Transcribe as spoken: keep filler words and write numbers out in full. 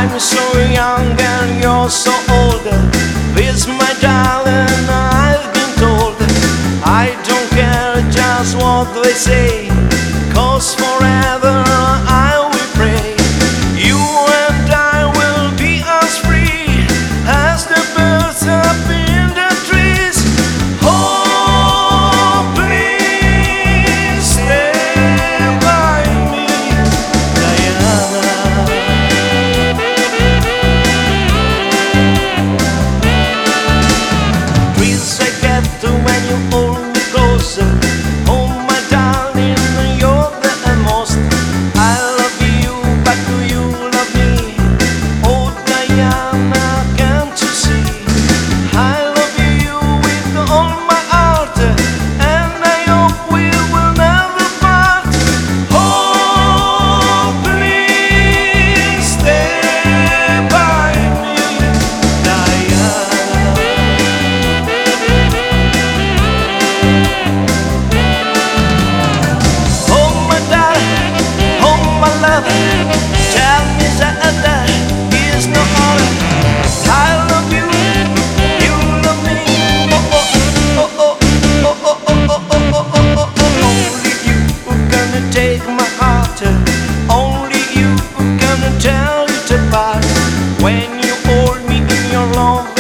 I'm so young and you're so old. This, my darling, I've been told. I don't care just what they say, 'cause forever I will pray. You and I will be as free as the birds up in the trees. Oh, please stay by me, Diana. Dreams I get to when you hold me closer. Oh, my darling, you're the most. I love you, but do you love me? Oh, Diana, can't you see? I love you with all my heart, and I hope we will never part. Oh, please stay by me, Diana. Oh, my darling, oh, my love, tell me that there is no other. I love you, you love me. Oh, oh, oh, oh, oh, oh, oh, oh, oh, oh, oh, oh, oh. Only you who gonna take my heart. Only you who gonna tell it apart. When you hold me in your love